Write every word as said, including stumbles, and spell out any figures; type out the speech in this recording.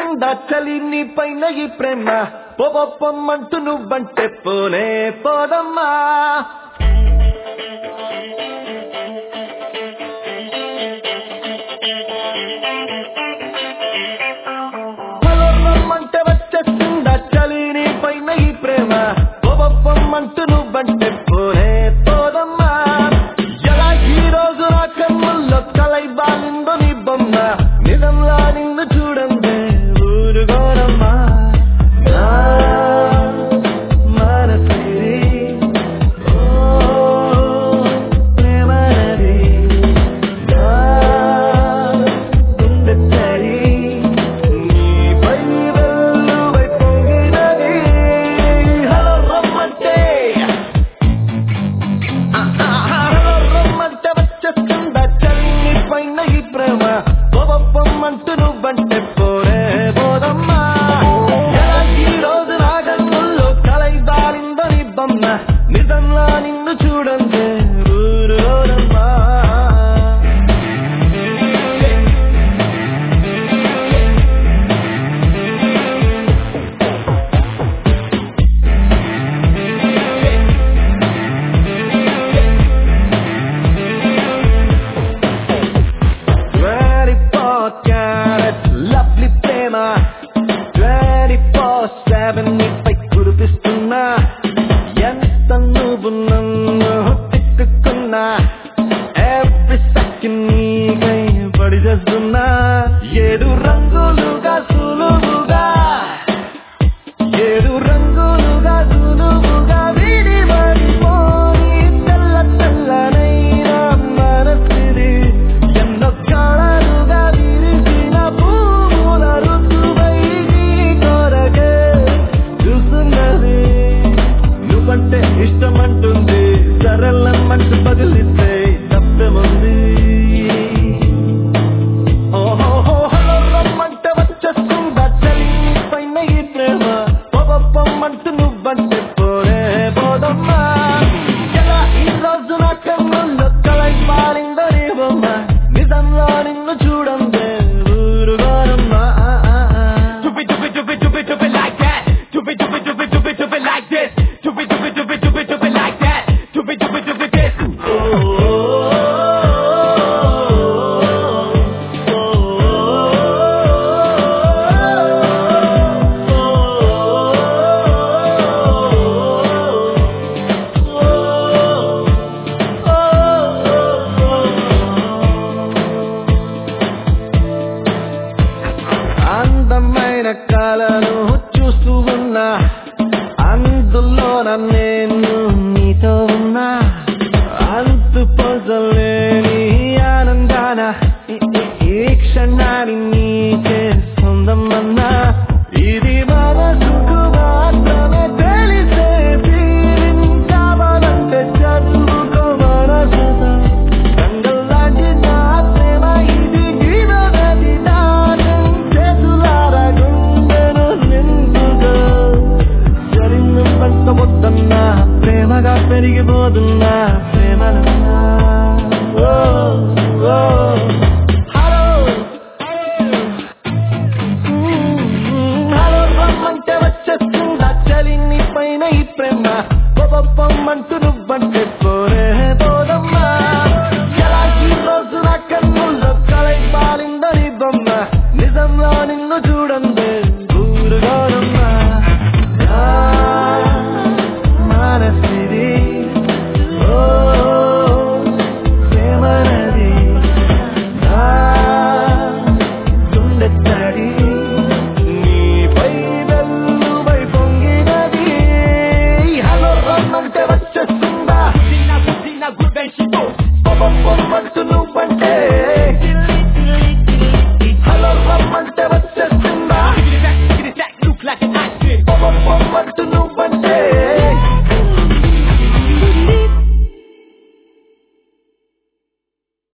వచ్చేస్తుందా చలి నీ పైన ఈ ప్రేమ పొప్పమ్మంటూ నువ్వంటే పోనే పోదమ్మా పొలమ్మంటే వచ్చేస్తుందా చలి నీ పైన ఈ ప్రేమ పొప్పమ్మంటూ నువ్వంటే పోనే పోదమ్మా ఎలా ఈ రోజు నా కన్నుల్లో కలై బాలిందో నీ బొమ్మ నిజంలా నిన్ను చూడండి ఊరుగోనమ్మా మనసిరి ఓ ప్రేమనది గుండె తడి నీపై వెల్లువై పొంగినది హలో రమ్మంటే రమ్మంటే వచ్చేస్తుందా చలి నీ పైన ఈ ప్రేమ పొప్పమ్మంటూ నువ్వంటే పోరే పోదమ్మా ఎలా ఈ రోజు నా కన్నుల్లో కలై దారిందో నీ బొమ్మ నిజంలా నిన్ను చూడండి ఊరోరమ్మా twenty-four carats lovely ప్రేమ twenty-four seven నీపై కురిపిస్తున్నా ఎంత నువ్వు నన్ను తిట్టుకున్నా every second నీకై పడి చేస్తున్నా ఏడు రంగులుగా సులువుగా ఏడు రంగులుగా సులువుగా విడి పడిపోయి తెల్ల తెల్లనైన మనసిది ఎన్నో కళలుగా విరిసిన పువ్వుల ఋతువై నీ కొరకే చూస్తున్నది నువ్వంటే ఇష్టమంటుంది సరళమంటూ పగిలితే తప్పేముంది ఓహో హలో రమ్మంటే వచ్చేస్తుందా చలి నీ పైన ఈ ప్రేమ పొప్పమ్మంటూ నువ్వంటే పోరే పోదమ్మా ఎలా ఈ రోజు నా కన్నుల్లో కలై మారిందో నీ బొమ్మ నిజంలో నిన్ను చూడండి ఊరుగోనమ్మా Do it, do it, do it, do it, do it like that. Do it, do it, do it, do it, do it like this. Do it, do it, do it, do it, do it like that. Do it, do it, do it, this. అందమైన కళను చూస్తూ ఉన్నా అందులో నేను నీతో ఉన్నా అంతు పొందలేని ఆనందాన ఈ- ఈ- ఈ క్షణాన్ని నీకే సొంతమన్నా ఇది మనసుకు మాత్రమే తెలిసే ఫీలింగ్ కావాలంటే చదువుకో మనసుతో రంగులాంటి నా ప్రేమ ఇది జీవనది దానం చేతులారా గుండెను నింపుకో జరిగిన పంట మొత్తన్నా ప్రేమగా పెరిగిపోతున్నా ప్రేమలన్నా ఓ ఓ హలో హలో రమ్మంటే వచ్చేస్తుందా చలి నీ పైన ఈ ప్రేమ పొప్పమ్మంటూ నువ్వంటే పోరే పోదమ్మా ఎలా ఈ రోజు నా కన్నుల్లో కలై మారిందో నీ బొమ్మ నిజంలో నిన్ను చూడండి ఊరుగోనమ్మా